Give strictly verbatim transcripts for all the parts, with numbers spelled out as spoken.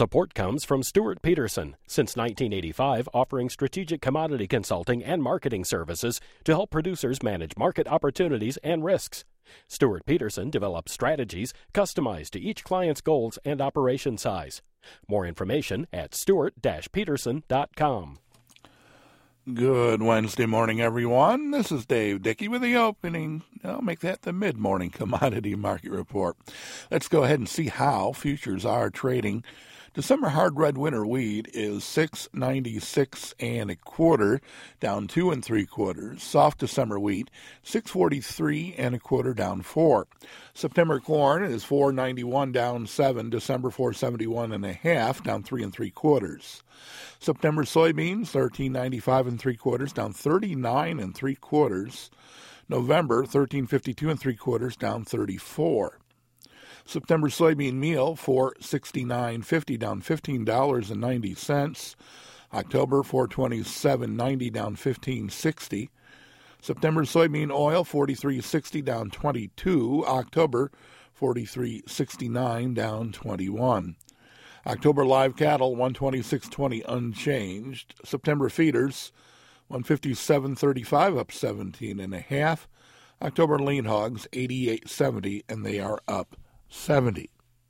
Support comes from Stuart Peterson, since nineteen eighty-five offering strategic commodity consulting and marketing services to help producers manage market opportunities and risks. Stuart Peterson develops strategies customized to each client's goals and operation size. More information at stuart dash peterson dot com. Good Wednesday morning, everyone. This is Dave Dickey with the opening. I'll make that the mid-morning commodity market report. Let's go ahead and see how futures are trading. December hard red winter wheat is six ninety-six and a quarter, down two and three quarters. Soft December wheat six forty-three and a quarter, down four. September corn is four ninety-one, down seven. December four seventy-one and a half, down three and three quarters. September soybeans thirteen ninety-five and three quarters, down thirty-nine and three quarters. November thirteen fifty-two and three quarters, down thirty-four. September soybean meal four sixty-nine fifty, down fifteen dollars and ninety cents. October four twenty-seven ninety, down fifteen sixty. September soybean oil forty-three sixty, down twenty-two. October forty-three sixty-nine, down twenty-one. October live cattle one twenty-six twenty, unchanged. September feeders one fifty-seven thirty-five, up seventeen and a half. October lean hogs eighty-eight seventy, and they are up seventy.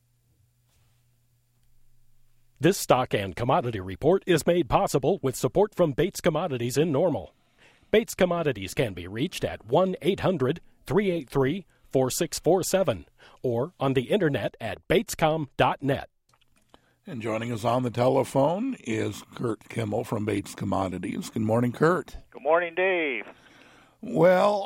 This stock and commodity report is made possible with support from Bates Commodities in Normal. Bates Commodities can be reached at one eight hundred three eight three four six four seven or on the internet at batescom dot net. And joining us on the telephone is Kurt Kimmel from Bates Commodities. Good morning, Kurt. Good morning, Dave. Well,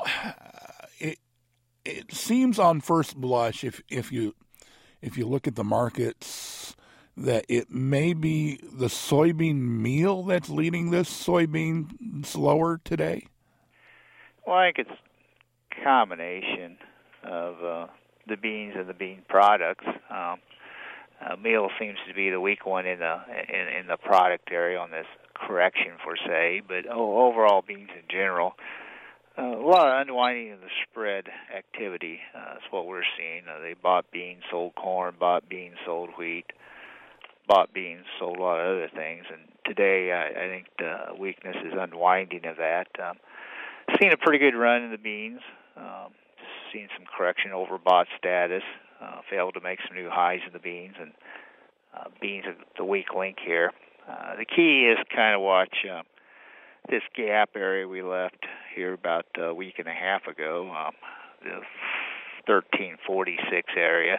it it seems on first blush, if if you if you look at the markets, that it may be the soybean meal that's leading this soybean lower today. Well, I think it's a combination of uh, the beans and the bean products. Um, Uh, meal seems to be the weak one in the in, in the product area on this correction, for say, but oh, overall beans in general, uh, a lot of unwinding of the spread activity. Uh, that's what we're seeing. Uh, they bought beans, sold corn, bought beans, sold wheat, bought beans, sold a lot of other things. And today, I, I think the weakness is unwinding of that. Um, seen a pretty good run in the beans. Um, seen some correction overbought status. Uh, failed to make some new highs in the beans, and uh, beans are the weak link here. Uh, the key is kind of watch uh, this gap area we left here about a week and a half ago, um, the thirteen forty-six area.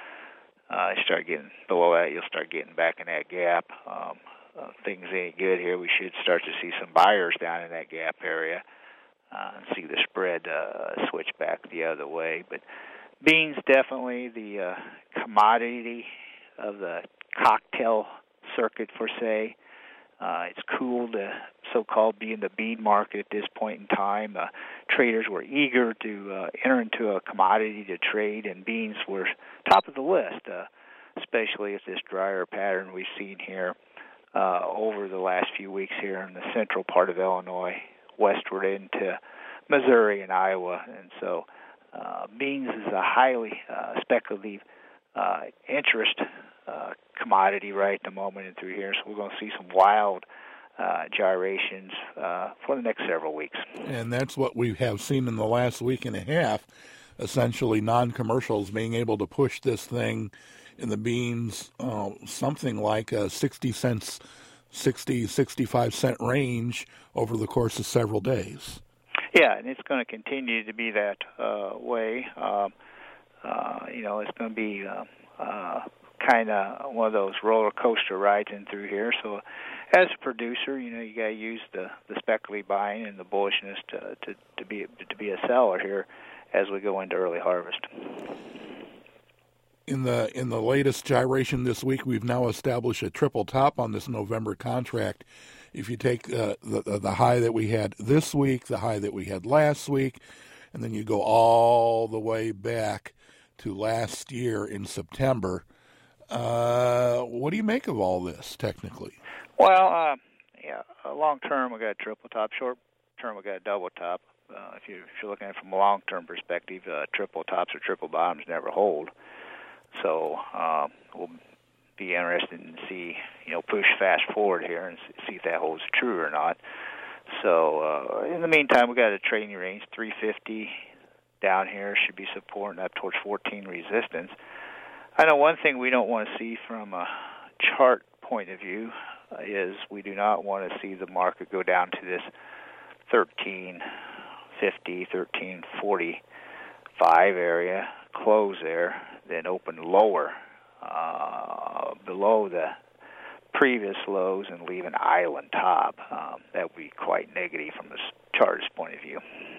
Uh, you start getting below that, you'll start getting back in that gap. Um, uh, things ain't good here. We should start to see some buyers down in that gap area uh, and see the spread uh, switch back the other way. But beans, definitely the uh, commodity of the cocktail circuit, for say. Uh, it's cool to so-called be in the bean market at this point in time. Uh, traders were eager to uh, enter into a commodity to trade, and beans were top of the list, uh, especially with this drier pattern we've seen here uh, over the last few weeks here in the central part of Illinois, westward into Missouri and Iowa. And so Uh, beans is a highly uh, speculative uh, interest uh, commodity right at the moment and through here, so we're going to see some wild uh, gyrations uh, for the next several weeks. And that's what we have seen in the last week and a half, essentially non-commercials being able to push this thing in the beans uh, something like a sixty cents, sixty, sixty-five cent range over the course of several days. Yeah, and it's going to continue to be that uh, way. Um, uh, you know, it's going to be uh, uh, kind of one of those roller coaster rides in through here. So, as a producer, you know, you got to use the, the speculative buying and the bullishness to, to to be to be a seller here as we go into early harvest. In the in the latest gyration this week, we've now established a triple top on this November contract. If you take uh, the, the high that we had this week, the high that we had last week, and then you go all the way back to last year in September, uh, what do you make of all this technically? Well, uh, yeah, long term we got a triple top, short term we got a double top. Uh, if, you, if you're looking at it from a long term perspective, uh, triple tops or triple bottoms never hold. So um, we'll be interested in see, you know, push fast forward here and see if that holds true or not. So uh, in the meantime, we got a trading range three fifty down here should be support and up towards fourteen resistance. I know one thing we don't want to see from a chart point of view uh, is we do not want to see the market go down to this thirteen fifty, thirteen forty-five area, close there, then open lower uh, below the previous lows and leave an island top. Um, that would be quite negative from the chartist point of view.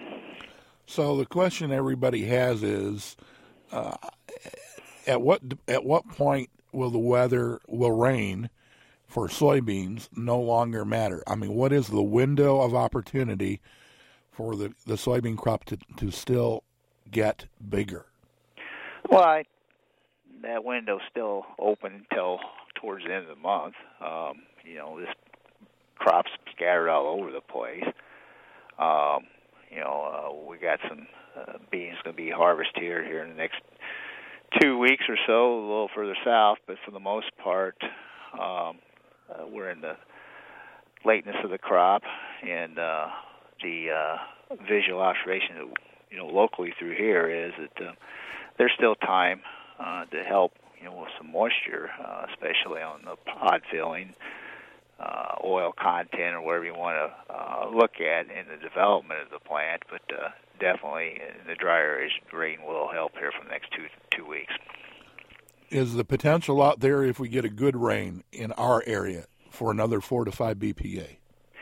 So the question everybody has is, uh, at what at what point will the weather, will rain for soybeans no longer matter? I mean, what is the window of opportunity for the, the soybean crop to, to still get bigger? Well, I, that window's still open until towards the end of the month. Um, you know, this crop's scattered all over the place. Um, you know, uh, we got some uh, beans going to be harvested here here in the next two weeks or so, a little further south, but for the most part, um, uh, we're in the lateness of the crop, and uh, the uh, visual observation that, you know, locally through here is that uh, there's still time uh, to help, you know, with some moisture, uh, especially on the pod filling, uh, oil content, or whatever you want to uh, look at in the development of the plant. But uh, definitely in the drier areas, rain will help here for the next two two weeks. Is the potential out there if we get a good rain in our area for another four to five B P A?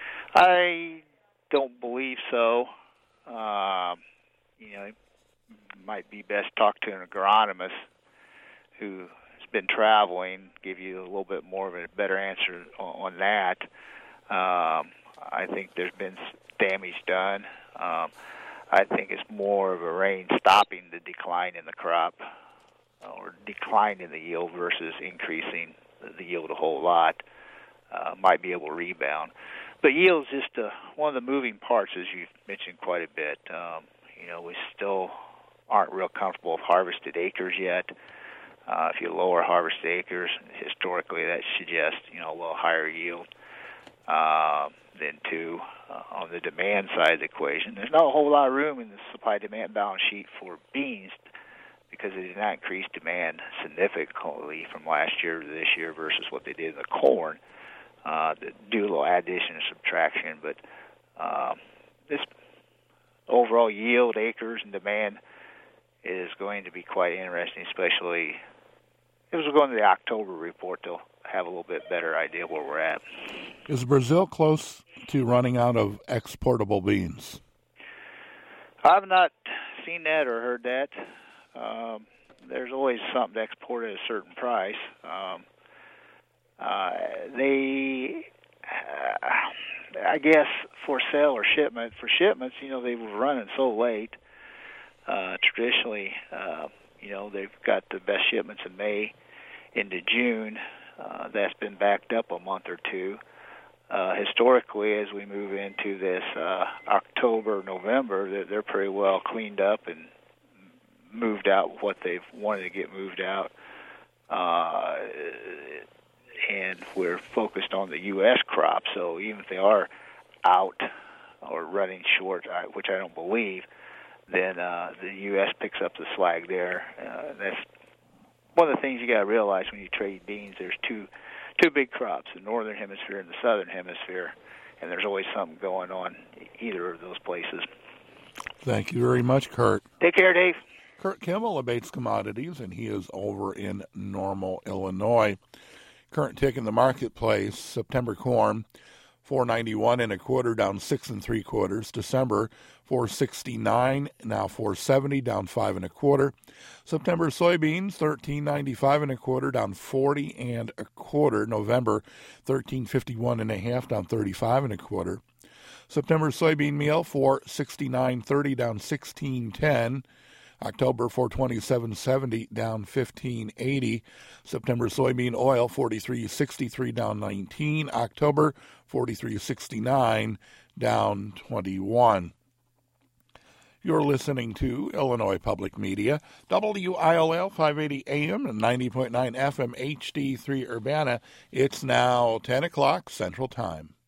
I don't believe so. Um, you know, it might be best to talk to an agronomist who has been traveling, give you a little bit more of a better answer on, on that. Um, I think there's been damage done. Um, I think it's more of a rain stopping the decline in the crop, or decline in the yield versus increasing the yield a whole lot. Uh, might be able to rebound. But yield's just uh, one of the moving parts, as you've mentioned quite a bit. Um, you know, we still aren't real comfortable with harvested acres yet. Uh, if you lower harvested acres, historically that suggests, you know, a little higher yield. Uh, then, too, uh, on the demand side of the equation, there's not a whole lot of room in the supply-demand balance sheet for beans because they did not increase demand significantly from last year to this year versus what they did in the corn. Uh, do a little addition and subtraction, but uh, this overall yield, acres, and demand is going to be quite interesting, especially if we go into the October report. They'll have a little bit better idea where we're at. Is Brazil close to running out of exportable beans? I've not seen that or heard that. Um, there's always something to export at a certain price. Um, Uh, they, uh, I guess, for sale or shipment, for shipments, you know, they were running so late. Uh, traditionally, uh, you know, they've got the best shipments in May into June. Uh, that's been backed up a month or two. Uh, historically, as we move into this uh, October, November, they're, they're pretty well cleaned up and moved out what they've wanted to get moved out. Uh, and we're focused on the U S crop, so even if they are out or running short, which I don't believe, then uh, the U S picks up the slack there. Uh, that's one of the things you got to realize when you trade beans. There's two two big crops, the northern hemisphere and the southern hemisphere, and there's always something going on either of those places. Thank you very much, Kurt. Take care, Dave. Kurt Kimmel of Bates Commodities, and he is over in Normal, Illinois. Current tick in the marketplace: September corn, four ninety-one and a quarter, down six and three quarters. December, four sixty-nine, now four seventy, down five and a quarter. September soybeans, thirteen ninety-five and a quarter, down forty and a quarter. November, thirteen fifty-one and a half, down thirty-five and a quarter. September soybean meal, four sixty-nine thirty, down sixteen ten. October, four twenty-seven seventy, down fifteen eighty. September soybean oil, forty-three sixty-three, down nineteen. October, forty-three sixty-nine, down twenty-one. You're listening to Illinois Public Media, W I L L five eighty A M and ninety point nine F M H D three Urbana. It's now ten o'clock Central Time.